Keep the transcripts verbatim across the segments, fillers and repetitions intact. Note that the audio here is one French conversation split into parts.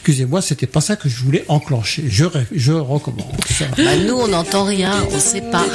Excusez-moi, c'était pas ça que je voulais enclencher. Je, je recommence. Bah, nous, on n'entend rien, on sait pas.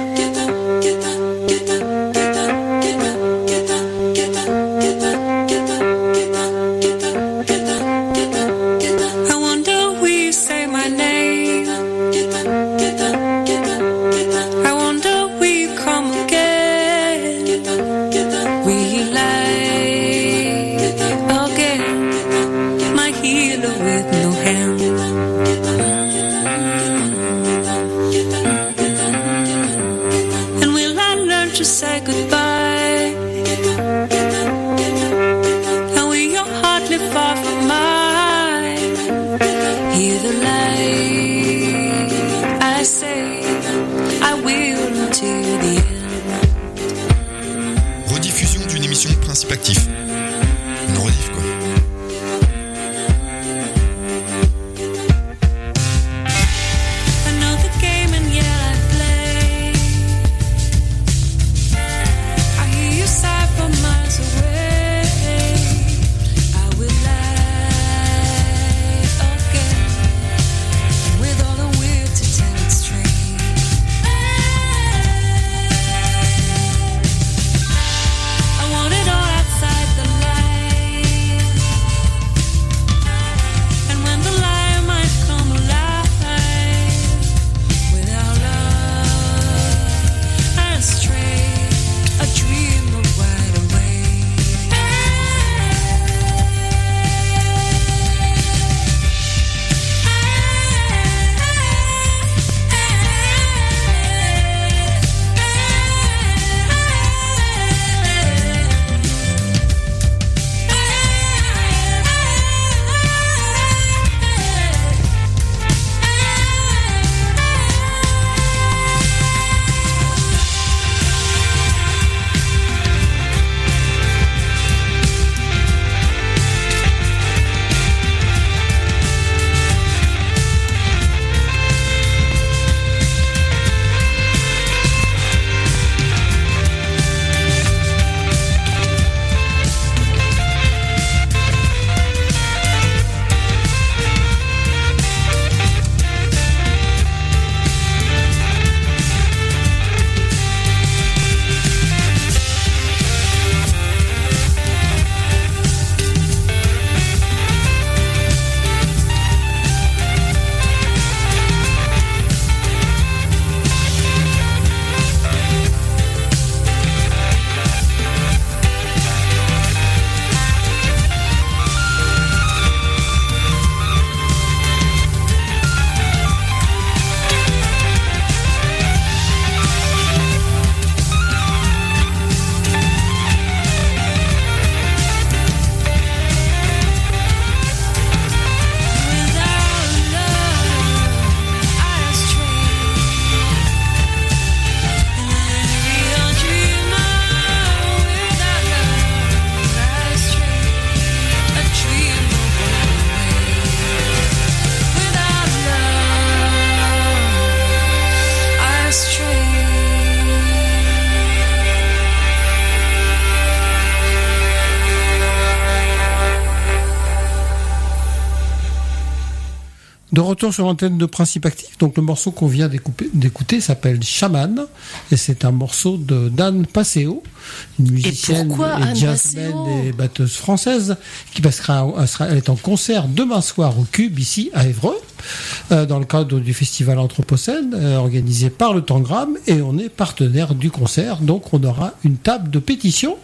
De retour sur l'antenne de Principe Actif, donc le morceau qu'on vient d'écouter s'appelle Shaman, et c'est un morceau de d'Anne Passeo, une musicienne et, et jazzman et batteuse française, qui passera, elle, sera, elle est en concert demain soir au Cube, ici à Évreux, euh, dans le cadre du festival Anthropocène, euh, organisé par le Tangram, et on est partenaire du concert, donc on aura une table de pétition.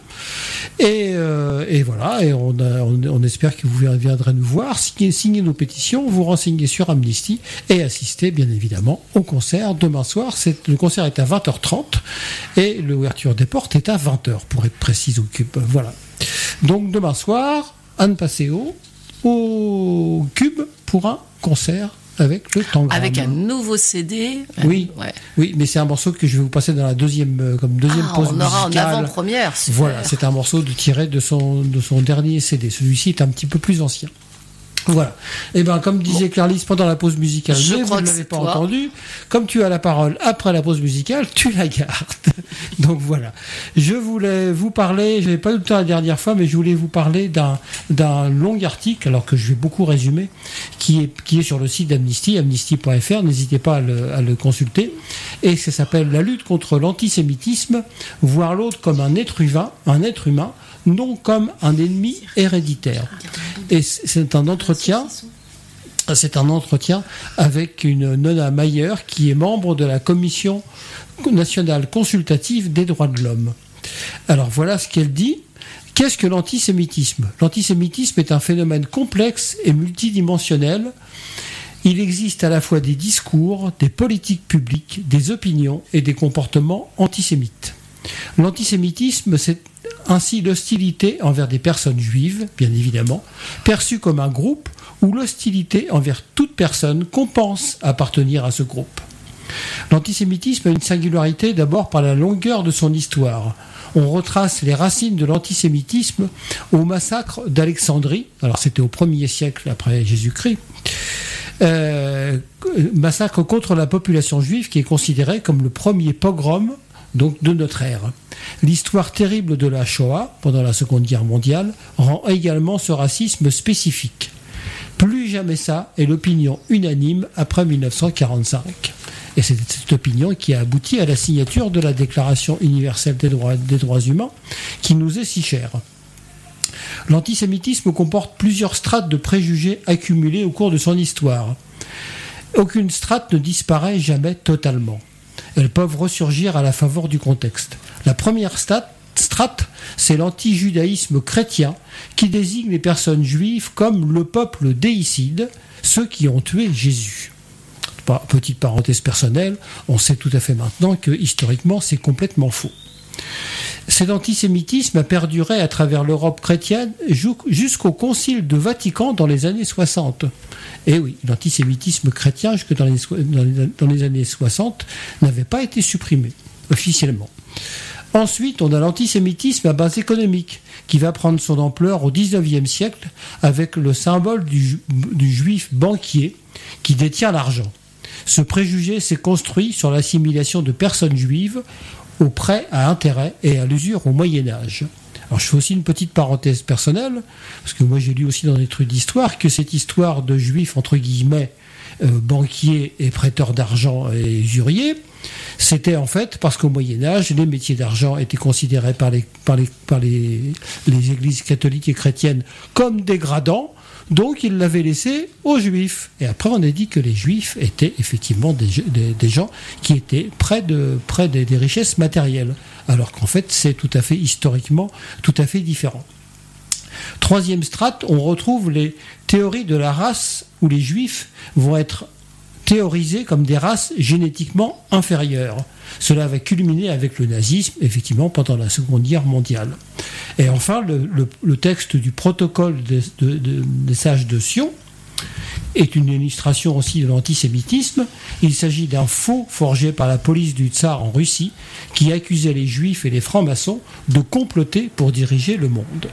Et, euh, et voilà, et on, a, on, on espère que vous viendrez nous voir, signer, signer nos pétitions, vous renseigner sur Amnesty et assister bien évidemment au concert demain soir. C'est, le concert est à vingt heures trente et l'ouverture des portes est à vingt heures pour être précise au Cube. Voilà. Donc demain soir, Anne Passeo au Cube pour un concert avec le Tangram. Avec un nouveau C D. Oui, ouais. Oui, mais c'est un morceau que je vais vous passer dans la deuxième, comme deuxième ah, pause on musicale. aura en avant-première. Super. Voilà, c'est un morceau de tiré de son de son dernier C D. Celui-ci est un petit peu plus ancien. Voilà. Et ben, comme disait bon. Clarisse pendant la pause musicale, je mais vous ne l'avez pas toi. entendu, comme tu as la parole après la pause musicale, tu la gardes. Donc voilà. Je voulais vous parler, je n'avais pas eu le temps la dernière fois, mais je voulais vous parler d'un, d'un long article, alors que je vais beaucoup résumer, qui est, qui est sur le site d'Amnesty, amnesty point f r, n'hésitez pas à le, à le consulter, et ça s'appelle « La lutte contre l'antisémitisme, voir l'autre comme un être humain, un être humain, non comme un ennemi héréditaire ». Et c'est un entretien... C'est un entretien avec une Nona Mayer qui est membre de la Commission nationale consultative des droits de l'homme. Alors voilà ce qu'elle dit. Qu'est-ce que l'antisémitisme ? L'antisémitisme est un phénomène complexe et multidimensionnel. Il existe à la fois des discours, des politiques publiques, des opinions et des comportements antisémites. L'antisémitisme, c'est ainsi l'hostilité envers des personnes juives, bien évidemment, perçue comme un groupe, ou l'hostilité envers toute personne qu'on pense appartenir à ce groupe. L'antisémitisme a une singularité d'abord par la longueur de son histoire. On retrace les racines de l'antisémitisme au massacre d'Alexandrie, alors c'était au premier siècle après Jésus-Christ, euh, massacre contre la population juive qui est considéré comme le premier pogrom donc de notre ère. L'histoire terrible de la Shoah, pendant la Seconde Guerre mondiale, rend également ce racisme spécifique. Plus jamais ça est l'opinion unanime après dix-neuf cent quarante-cinq. Et c'est cette opinion qui a abouti à la signature de la Déclaration universelle des droits, des droits humains, qui nous est si chère. L'antisémitisme comporte plusieurs strates de préjugés accumulés au cours de son histoire. Aucune strate ne disparaît jamais totalement. Elles peuvent ressurgir à la faveur du contexte. La première strate, strate, c'est l'anti-judaïsme chrétien qui désigne les personnes juives comme le peuple déicide, ceux qui ont tué Jésus. Petite parenthèse personnelle, on sait tout à fait maintenant que historiquement c'est complètement faux. Cet antisémitisme a perduré à travers l'Europe chrétienne jusqu'au Concile de Vatican dans les années soixante. Et oui, l'antisémitisme chrétien jusque dans les, dans les, dans les années soixante n'avait pas été supprimé officiellement. Ensuite, on a l'antisémitisme à base économique, qui va prendre son ampleur au dix-neuvième siècle avec le symbole du, du juif banquier qui détient l'argent. Ce préjugé s'est construit sur l'assimilation de personnes juives au prêt à intérêt et à l'usure au Moyen-Âge. Alors je fais aussi une petite parenthèse personnelle, parce que moi j'ai lu aussi dans des trucs d'histoire que cette histoire de juifs, entre guillemets, euh, banquiers et prêteurs d'argent et usuriers, c'était en fait parce qu'au Moyen-Âge, les métiers d'argent étaient considérés par les, par les, par les, les églises catholiques et chrétiennes comme dégradants, donc ils l'avaient laissé aux juifs. Et après on a dit que les juifs étaient effectivement des, des, des gens qui étaient près, de, près des, des richesses matérielles, alors qu'en fait c'est tout à fait historiquement tout à fait différent. Troisième strate, on retrouve les théories de la race où les juifs vont être théorisés comme des races génétiquement inférieures. Cela va culminer avec le nazisme, effectivement, pendant la Seconde Guerre mondiale. Et enfin, le, le, le texte du protocole de, de, de, des sages de Sion est une illustration aussi de l'antisémitisme. Il s'agit d'un faux forgé par la police du tsar en Russie qui accusait les juifs et les francs-maçons de comploter pour diriger le monde.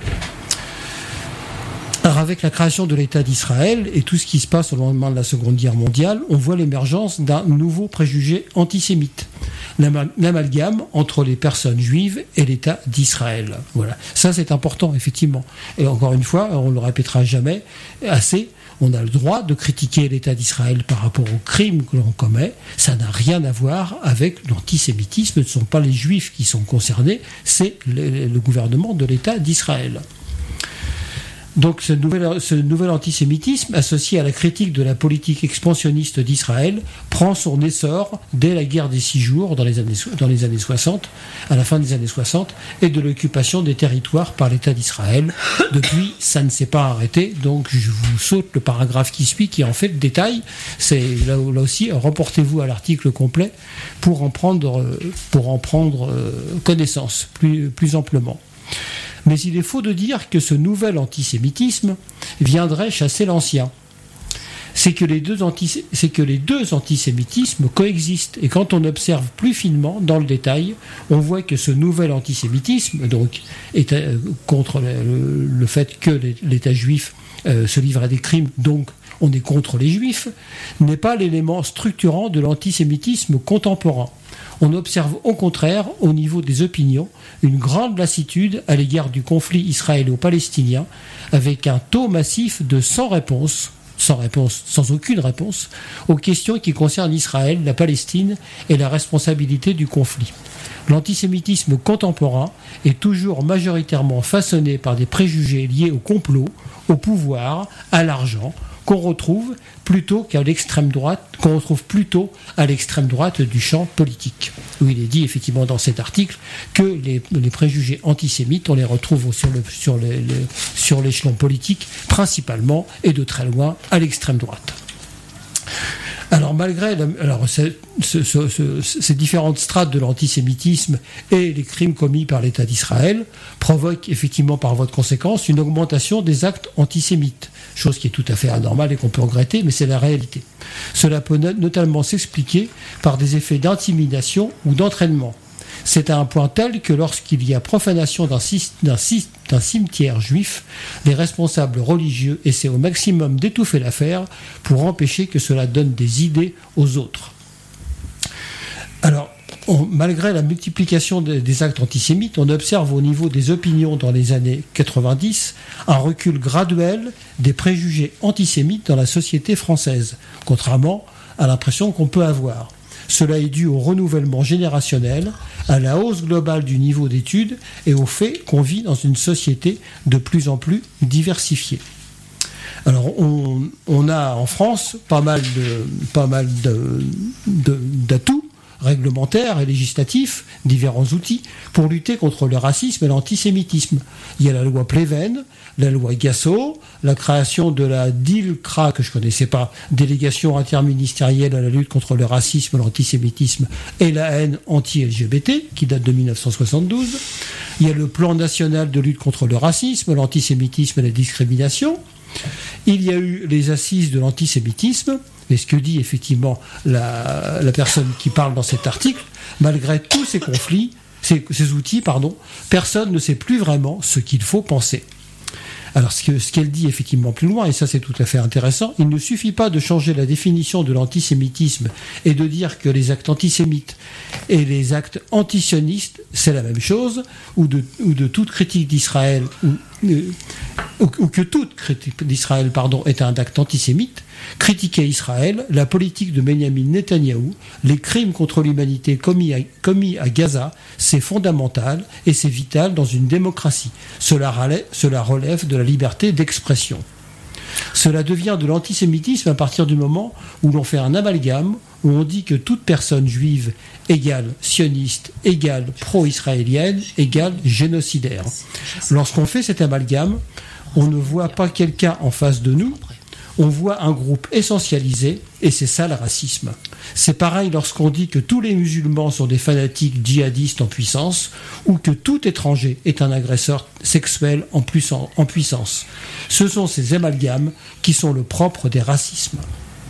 Alors avec la création de l'État d'Israël et tout ce qui se passe au lendemain de la Seconde Guerre mondiale, on voit l'émergence d'un nouveau préjugé antisémite, l'amalgame entre les personnes juives et l'État d'Israël. Voilà, ça c'est important effectivement. Et encore une fois, on ne le répétera jamais assez, on a le droit de critiquer l'État d'Israël par rapport aux crimes que l'on commet. Ça n'a rien à voir avec l'antisémitisme. Ce ne sont pas les juifs qui sont concernés, c'est le, le gouvernement de l'État d'Israël. Donc ce nouvel, ce nouvel antisémitisme, associé à la critique de la politique expansionniste d'Israël, prend son essor dès la guerre des Six Jours, dans les années, dans les années soixante, à la fin des années soixante, et de l'occupation des territoires par l'État d'Israël. Depuis, ça ne s'est pas arrêté, donc je vous saute le paragraphe qui suit, qui en fait le détail. C'est, là, là aussi, reportez-vous à l'article complet pour en prendre, pour en prendre connaissance plus, plus amplement. Mais il est faux de dire que ce nouvel antisémitisme viendrait chasser l'ancien. C'est que les deux, anti- c'est que les deux antisémitismes coexistent. Et quand on observe plus finement, dans le détail, on voit que ce nouvel antisémitisme, donc, est euh, contre le, le, le fait que l'État juif euh, se livre à des crimes, donc on est contre les juifs, n'est pas l'élément structurant de l'antisémitisme contemporain. On observe au contraire, au niveau des opinions, une grande lassitude à l'égard du conflit israélo-palestinien, avec un taux massif de sans réponse sans réponse, sans aucune réponse, aux questions qui concernent Israël, la Palestine et la responsabilité du conflit. L'antisémitisme contemporain est toujours majoritairement façonné par des préjugés liés au complot, au pouvoir, à l'argent, qu'on retrouve plutôt qu'à l'extrême droite, qu'on retrouve plutôt à l'extrême droite du champ politique. Où il est dit effectivement dans cet article que les, les préjugés antisémites, on les retrouve sur, le, sur, les, les, sur l'échelon politique principalement et de très loin à l'extrême droite. Alors malgré alors, ce, ce, ce, ce, ces différentes strates de l'antisémitisme et les crimes commis par l'État d'Israël provoquent effectivement par voie de conséquence une augmentation des actes antisémites, chose qui est tout à fait anormale et qu'on peut regretter, mais c'est la réalité. Cela peut notamment s'expliquer par des effets d'intimidation ou d'entraînement. C'est à un point tel que lorsqu'il y a profanation d'un, d'un, d'un cimetière juif, les responsables religieux essaient au maximum d'étouffer l'affaire pour empêcher que cela donne des idées aux autres. Alors, on, malgré la multiplication des, des actes antisémites, on observe au niveau des opinions dans les années quatre-vingt-dix un recul graduel des préjugés antisémites dans la société française, contrairement à l'impression qu'on peut avoir. Cela est dû au renouvellement générationnel, à la hausse globale du niveau d'études et au fait qu'on vit dans une société de plus en plus diversifiée. Alors, on, on a en France pas mal de, pas mal de, de, d'atouts réglementaires et législatifs, différents outils, pour lutter contre le racisme et l'antisémitisme. Il y a la loi Pleven, la loi Gassot, la création de la D I L C R A, que je ne connaissais pas, délégation interministérielle à la lutte contre le racisme, l'antisémitisme et la haine anti-L G B T, qui date de dix-neuf cent soixante-douze. Il y a le plan national de lutte contre le racisme, l'antisémitisme et la discrimination. Il y a eu les assises de l'antisémitisme, et ce que dit effectivement la, la personne qui parle dans cet article, malgré tous ces conflits, ces, ces outils, pardon, personne ne sait plus vraiment ce qu'il faut penser. Alors ce, que, ce qu'elle dit effectivement plus loin, et ça c'est tout à fait intéressant, il ne suffit pas de changer la définition de l'antisémitisme et de dire que les actes antisémites et les actes antisionistes, c'est la même chose, ou de, ou de toute critique d'Israël, ou, euh, ou, ou que toute critique d'Israël pardon, est un acte antisémite. Critiquer Israël, la politique de Benyamin Netanyahou, les crimes contre l'humanité commis à, commis à Gaza, c'est fondamental et c'est vital dans une démocratie. Cela relève, cela relève de la liberté d'expression. Cela devient de l'antisémitisme à partir du moment où l'on fait un amalgame, où on dit que toute personne juive égale sioniste, égale pro-israélienne, égale génocidaire. Lorsqu'on fait cet amalgame, on ne voit pas quelqu'un en face de nous, on voit un groupe essentialisé, et c'est ça le racisme. C'est pareil lorsqu'on dit que tous les musulmans sont des fanatiques djihadistes en puissance, ou que tout étranger est un agresseur sexuel en puissance. Ce sont ces amalgames qui sont le propre des racismes.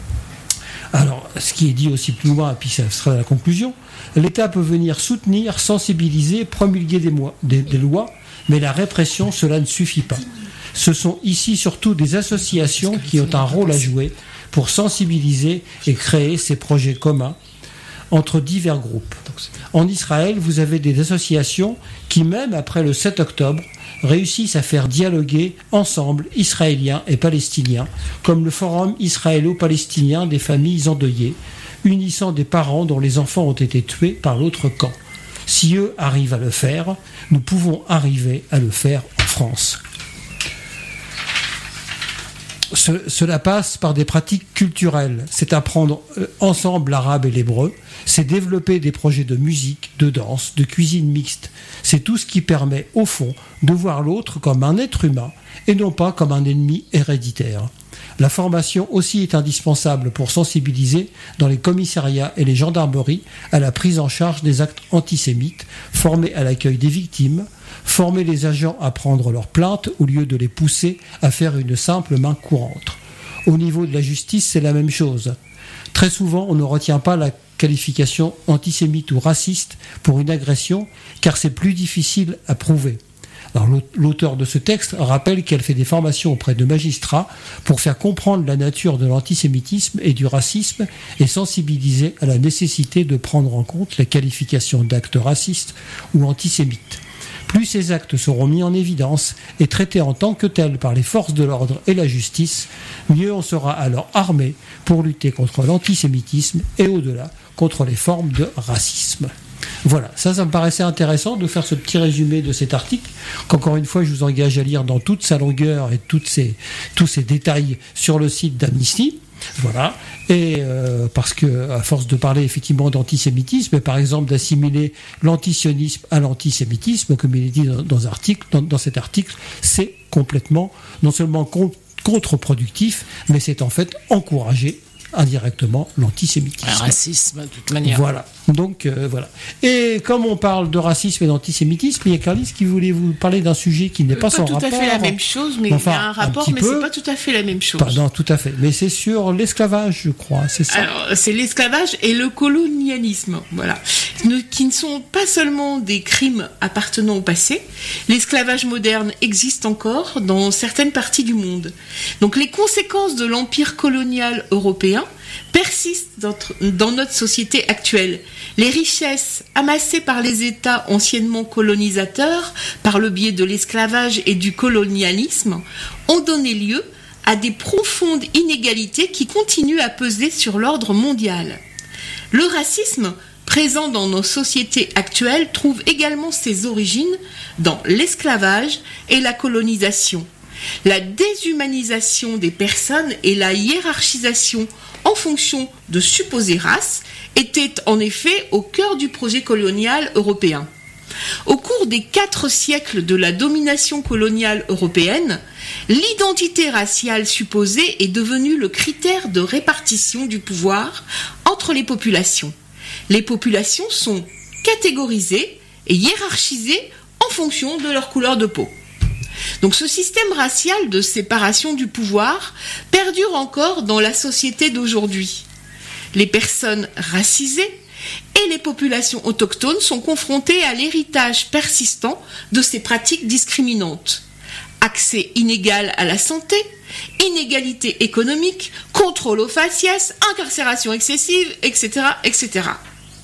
Alors, ce qui est dit aussi plus loin, et puis ça sera la conclusion, l'État peut venir soutenir, sensibiliser, promulguer des, mo- des, des lois, mais la répression, cela ne suffit pas. Ce sont ici surtout des associations qui ont un rôle à jouer pour sensibiliser et créer ces projets communs entre divers groupes. En Israël, vous avez des associations qui, même après le sept octobre, réussissent à faire dialoguer ensemble Israéliens et Palestiniens, comme le Forum israélo-palestinien des familles endeuillées, unissant des parents dont les enfants ont été tués par l'autre camp. Si eux arrivent à le faire, nous pouvons arriver à le faire en France. Ce, cela passe par des pratiques culturelles. C'est apprendre ensemble l'arabe et l'hébreu. C'est développer des projets de musique, de danse, de cuisine mixte. C'est tout ce qui permet, au fond, de voir l'autre comme un être humain et non pas comme un ennemi héréditaire. La formation aussi est indispensable pour sensibiliser dans les commissariats et les gendarmeries à la prise en charge des actes antisémites, former à l'accueil des victimes, former les agents à prendre leurs plaintes au lieu de les pousser à faire une simple main courante. Au niveau de la justice, c'est la même chose. Très souvent, on ne retient pas la qualification antisémite ou raciste pour une agression, car c'est plus difficile à prouver. Alors, l'auteur de ce texte rappelle qu'elle fait des formations auprès de magistrats pour faire comprendre la nature de l'antisémitisme et du racisme et sensibiliser à la nécessité de prendre en compte la qualification d'actes racistes ou antisémites. Plus ces actes seront mis en évidence et traités en tant que tels par les forces de l'ordre et la justice, mieux on sera alors armé pour lutter contre l'antisémitisme et au-delà contre les formes de racisme. Voilà, ça, ça me paraissait intéressant de faire ce petit résumé de cet article, qu'encore une fois, je vous engage à lire dans toute sa longueur et toutes ces, tous ces détails sur le site d'Amnesty. Voilà, et euh, parce que à force de parler effectivement d'antisémitisme, et par exemple d'assimiler l'antisionisme à l'antisémitisme, comme il est dit dans, dans, article, dans, dans cet article, c'est complètement non seulement con, contre-productif, mais c'est en fait encouragé indirectement l'antisémitisme. Le racisme, de toute manière. Voilà. Donc, euh, voilà. Et comme on parle de racisme et d'antisémitisme, il y a Carlis qui voulait vous parler d'un sujet qui n'est pas, pas sans rapport. Pas tout à fait la même chose, mais enfin, il y a un rapport, un mais peu. C'est pas tout à fait la même chose. Pas, non, tout à fait. Mais c'est sur l'esclavage, je crois, c'est ça. Alors, c'est l'esclavage et le colonialisme, voilà. Ne, qui ne sont pas seulement des crimes appartenant au passé. L'esclavage moderne existe encore dans certaines parties du monde. Donc, les conséquences de l'empire colonial européen persistent dans, dans notre société actuelle. Les richesses amassées par les États anciennement colonisateurs, par le biais de l'esclavage et du colonialisme, ont donné lieu à des profondes inégalités qui continuent à peser sur l'ordre mondial. Le racisme, présent dans nos sociétés actuelles, trouve également ses origines dans l'esclavage et la colonisation. La déshumanisation des personnes et la hiérarchisation en fonction de supposées races étaient en effet au cœur du projet colonial européen. Au cours des quatre siècles de la domination coloniale européenne, l'identité raciale supposée est devenue le critère de répartition du pouvoir entre les populations. Les populations sont catégorisées et hiérarchisées en fonction de leur couleur de peau. Donc ce système racial de séparation du pouvoir perdure encore dans la société d'aujourd'hui. Les personnes racisées et les populations autochtones sont confrontées à l'héritage persistant de ces pratiques discriminantes. Accès inégal à la santé, inégalité économique, contrôle aux faciès, incarcération excessive, et cetera, et cetera.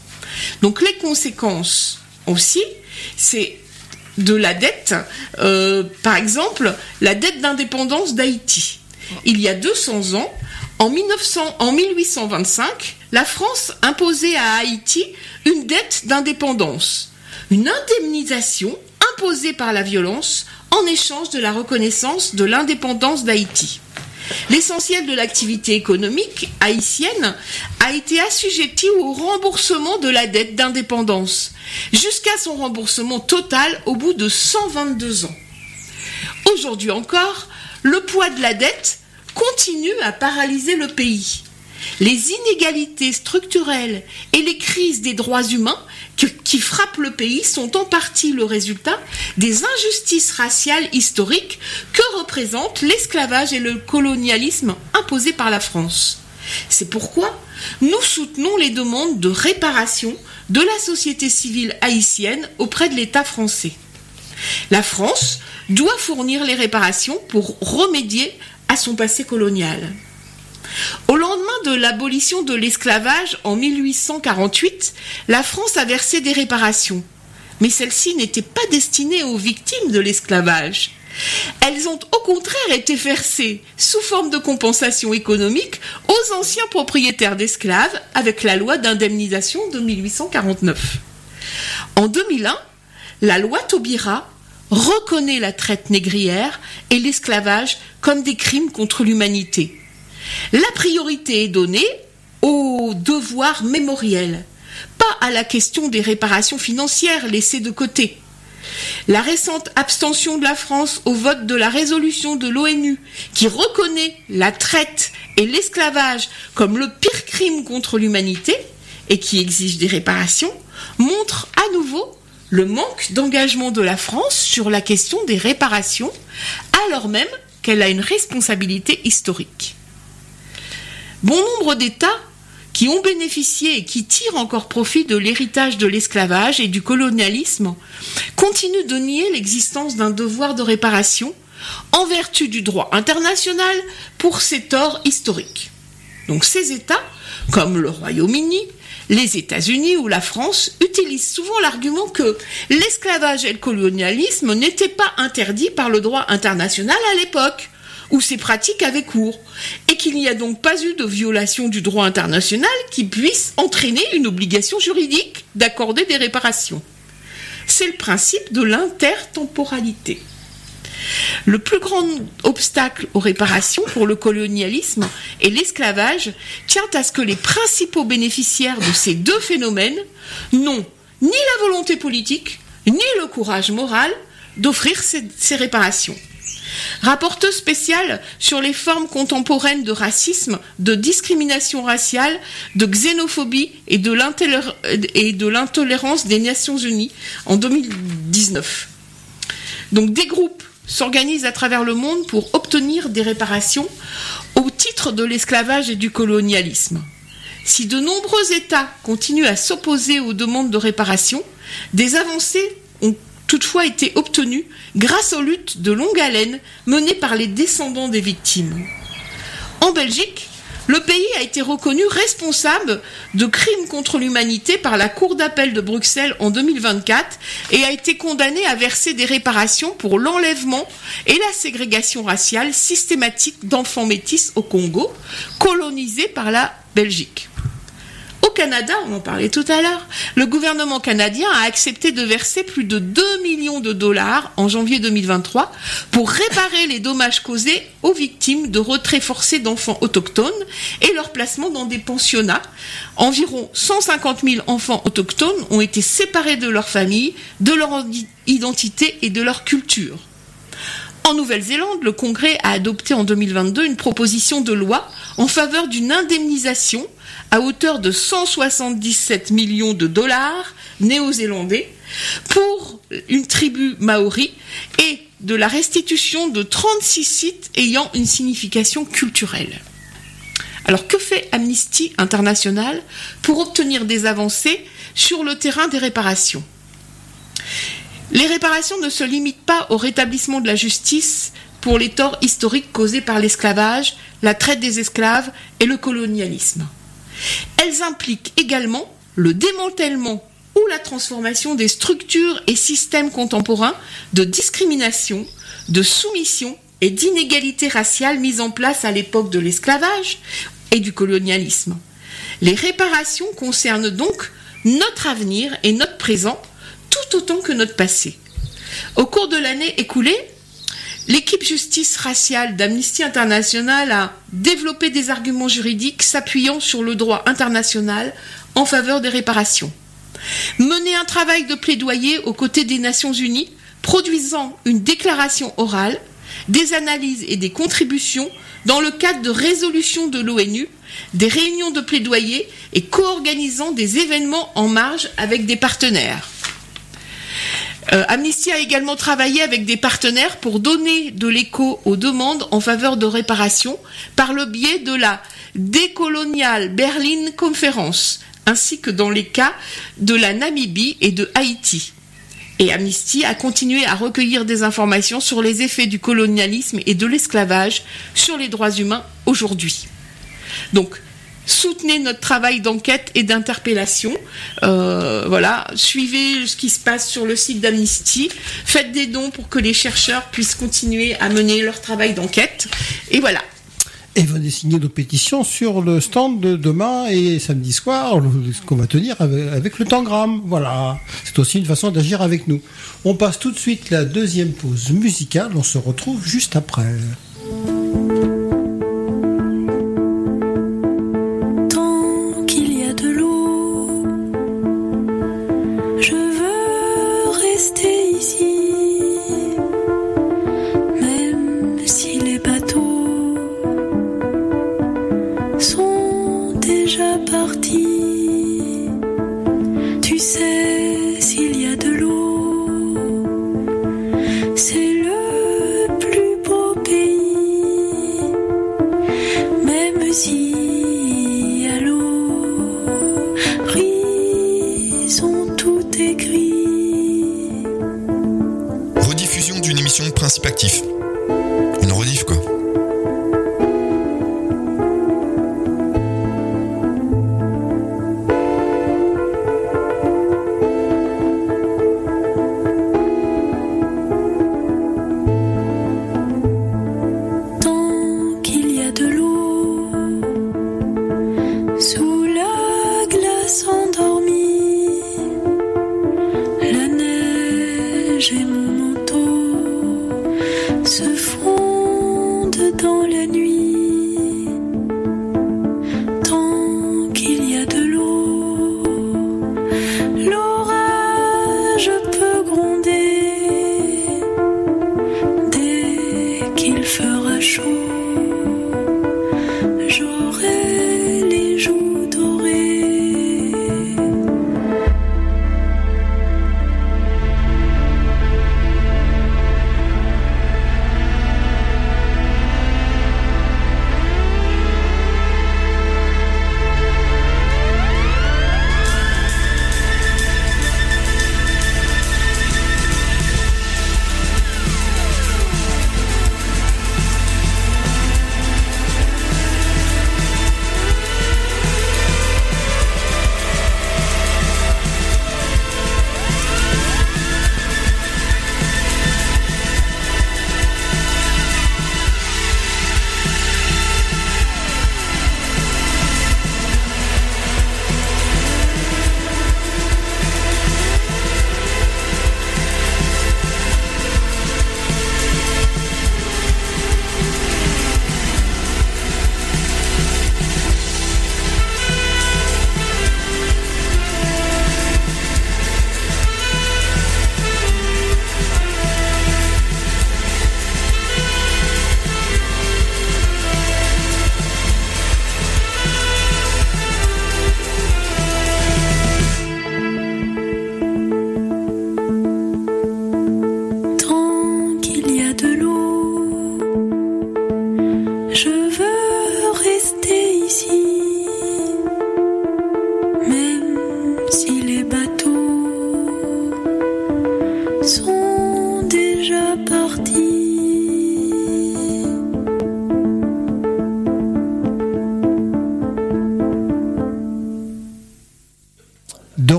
Donc les conséquences aussi, c'est de la dette, euh, par exemple, la dette d'indépendance d'Haïti. Il y a deux cents ans, en, mille neuf cents, en mille huit cent vingt-cinq, la France imposait à Haïti une dette d'indépendance, une indemnisation imposée par la violence en échange de la reconnaissance de l'indépendance d'Haïti. L'essentiel de l'activité économique haïtienne a été assujetti au remboursement de la dette d'indépendance, jusqu'à son remboursement total au bout de cent vingt-deux ans. Aujourd'hui encore, le poids de la dette continue à paralyser le pays. Les inégalités structurelles et les crises des droits humains que, qui frappent le pays sont en partie le résultat des injustices raciales historiques que représentent l'esclavage et le colonialisme imposés par la France. C'est pourquoi nous soutenons les demandes de réparation de la société civile haïtienne auprès de l'État français. La France doit fournir les réparations pour remédier à son passé colonial. Au lendemain de l'abolition de l'esclavage en mille huit cent quarante-huit, la France a versé des réparations. Mais celles-ci n'étaient pas destinées aux victimes de l'esclavage. Elles ont au contraire été versées sous forme de compensation économique aux anciens propriétaires d'esclaves avec la loi d'indemnisation de mille huit cent quarante-neuf. En deux mille un, la loi Taubira reconnaît la traite négrière et l'esclavage comme des crimes contre l'humanité. La priorité est donnée au devoir mémoriel, pas à la question des réparations financières laissées de côté. La récente abstention de la France au vote de la résolution de l'ONU qui reconnaît la traite et l'esclavage comme le pire crime contre l'humanité et qui exige des réparations montre à nouveau le manque d'engagement de la France sur la question des réparations alors même qu'elle a une responsabilité historique. Bon nombre d'États qui ont bénéficié et qui tirent encore profit de l'héritage de l'esclavage et du colonialisme continuent de nier l'existence d'un devoir de réparation en vertu du droit international pour ces torts historiques. Donc ces États, comme le Royaume-Uni, les États-Unis ou la France, utilisent souvent l'argument que l'esclavage et le colonialisme n'étaient pas interdits par le droit international à l'époque, où ces pratiques avaient cours, et qu'il n'y a donc pas eu de violation du droit international qui puisse entraîner une obligation juridique d'accorder des réparations. C'est le principe de l'intertemporalité. Le plus grand obstacle aux réparations pour le colonialisme et l'esclavage tient à ce que les principaux bénéficiaires de ces deux phénomènes n'ont ni la volonté politique, ni le courage moral d'offrir ces, ces réparations. Rapporteuse spéciale sur les formes contemporaines de racisme, de discrimination raciale, de xénophobie et de, l'intolér- et de l'intolérance des Nations Unies en deux mille dix-neuf. Donc des groupes s'organisent à travers le monde pour obtenir des réparations au titre de l'esclavage et du colonialisme. Si de nombreux États continuent à s'opposer aux demandes de réparation, des avancées ont toutefois été obtenues grâce aux luttes de longue haleine menées par les descendants des victimes. En Belgique, le pays a été reconnu responsable de crimes contre l'humanité par la Cour d'appel de Bruxelles en deux mille vingt-quatre et a été condamné à verser des réparations pour l'enlèvement et la ségrégation raciale systématique d'enfants métis au Congo, colonisés par la Belgique. Au Canada, on en parlait tout à l'heure, le gouvernement canadien a accepté de verser plus de deux millions de dollars en janvier deux mille vingt-trois pour réparer les dommages causés aux victimes de retraits forcés d'enfants autochtones et leur placement dans des pensionnats. Environ cent cinquante mille enfants autochtones ont été séparés de leur famille, de leur identité et de leur culture. En Nouvelle-Zélande, le Congrès a adopté en deux mille vingt-deux une proposition de loi en faveur d'une indemnisation à hauteur de cent soixante-dix-sept millions de dollars néo-zélandais pour une tribu maori et de la restitution de trente-six sites ayant une signification culturelle. Alors que fait Amnesty International pour obtenir des avancées sur le terrain des réparations ? Les réparations ne se limitent pas au rétablissement de la justice pour les torts historiques causés par l'esclavage, la traite des esclaves et le colonialisme. Elles impliquent également le démantèlement ou la transformation des structures et systèmes contemporains de discrimination, de soumission et d'inégalité raciale mises en place à l'époque de l'esclavage et du colonialisme. Les réparations concernent donc notre avenir et notre présent, tout autant que notre passé. Au cours de l'année écoulée, l'équipe justice raciale d'Amnesty International a développé des arguments juridiques s'appuyant sur le droit international en faveur des réparations. Mené un travail de plaidoyer aux côtés des Nations Unies, produisant une déclaration orale, des analyses et des contributions dans le cadre de résolutions de l'ONU, des réunions de plaidoyer et co-organisant des événements en marge avec des partenaires. Euh, Amnesty a également travaillé avec des partenaires pour donner de l'écho aux demandes en faveur de réparation par le biais de la Decolonial Berlin Conference, ainsi que dans les cas de la Namibie et de Haïti. Et Amnesty a continué à recueillir des informations sur les effets du colonialisme et de l'esclavage sur les droits humains aujourd'hui. Donc, soutenez notre travail d'enquête et d'interpellation. Euh, voilà, suivez ce qui se passe sur le site d'Amnesty. Faites des dons pour que les chercheurs puissent continuer à mener leur travail d'enquête. Et voilà. Et venez signer nos pétitions sur le stand de demain et samedi soir, qu'on va tenir avec, avec le Tangram. Voilà. C'est aussi une façon d'agir avec nous. On passe tout de suite la deuxième pause musicale. On se retrouve juste après. Une rediff quoi.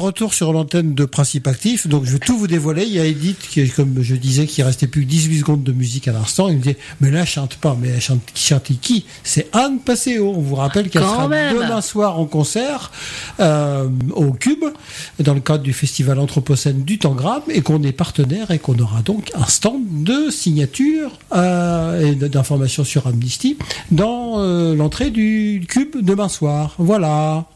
retour sur l'antenne de Principe Actif. Donc, je vais tout vous dévoiler. Il y a Edith, qui, comme je disais, qui restait plus que dix-huit secondes de musique à l'instant. Il me dit, mais là, elle chante pas. Mais elle chante, chante qui? C'est Anne Passeo. On vous rappelle qu'elle Quand sera même. demain soir en concert, euh, au Cube, dans le cadre du festival Anthropocène du Tangram, et qu'on est partenaire et qu'on aura donc un stand de signature, euh, et d'informations sur Amnesty dans, euh, l'entrée du Cube demain soir. Voilà.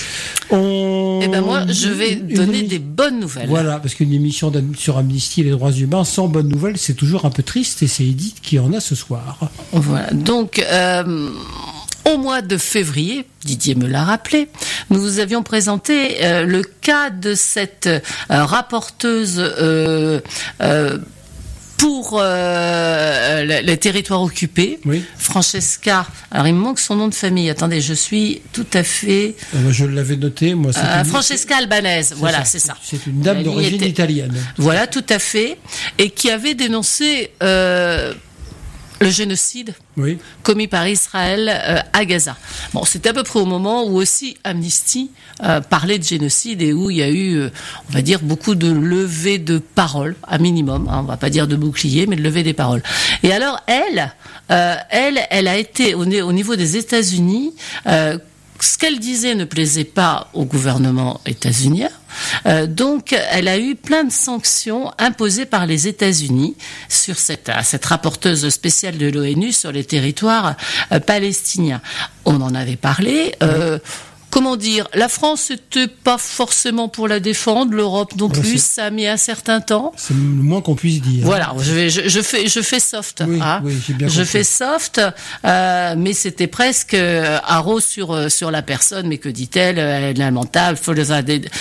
On... Eh ben moi, je vais Une donner émi... des bonnes nouvelles. Voilà, parce qu'une émission sur Amnesty et les droits humains sans bonnes nouvelles, c'est toujours un peu triste, et c'est Edith qui en a ce soir. Voilà. Donc, euh, au mois de février, Didier me l'a rappelé, nous vous avions présenté euh, le cas de cette euh, rapporteuse euh, euh, pour euh, les, les territoires occupés, oui. Francesca. Alors il me manque son nom de famille. Attendez, je suis tout à fait. Euh, je l'avais noté, moi. C'est euh, une... Francesca Albanese. C'est voilà, ça. c'est ça. C'est une dame Elle d'origine était... italienne. Voilà, tout à fait, et qui avait dénoncé euh, le génocide. Oui. Commis par Israël euh, à Gaza. Bon, c'était à peu près au moment où aussi Amnesty euh, parlait de génocide et où il y a eu, euh, on va dire, beaucoup de levées de paroles, à minimum. Hein, on va pas dire de bouclier, mais de levée des paroles. Et alors, elle, euh, elle, elle a été au, au niveau des États-Unis. Euh, ce qu'elle disait ne plaisait pas au gouvernement états-unien. Euh, donc, elle a eu plein de sanctions imposées par les États-Unis sur cette, cette rapporteuse spéciale de l'ONU sur les territoires euh, palestiniens. On en avait parlé. Euh, Comment dire, la France n'était pas forcément pour la défendre, l'Europe non plus, ouais, ça a mis un certain temps. C'est le moins qu'on puisse dire. Voilà, je, vais, je, je, fais, je fais soft. Oui, hein. oui, j'ai bien je compris. fais soft, euh, mais c'était presque euh, haro sur, sur la personne. Mais que dit-elle? Elle est lamentable, faut les,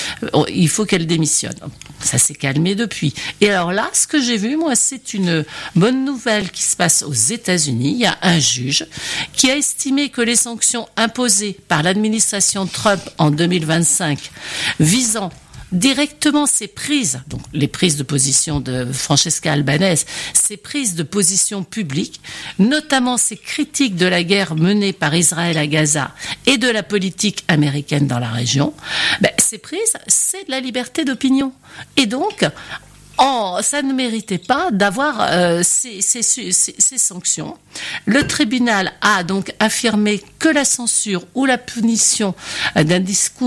il faut qu'elle démissionne. Ça s'est calmé depuis. Et alors là, ce que j'ai vu, moi, c'est une bonne nouvelle qui se passe aux États-Unis. Il y a un juge qui a estimé que les sanctions imposées par l'administration Trump en deux mille vingt-cinq visant directement ces prises, donc les prises de position de Francesca Albanese, ces prises de position publiques, notamment ces critiques de la guerre menée par Israël à Gaza et de la politique américaine dans la région, ben, ces prises, c'est de la liberté d'opinion. Et donc, Oh, ça ne méritait pas d'avoir euh, ces, ces, ces, ces sanctions. Le tribunal a donc affirmé que la censure ou la punition d'un discours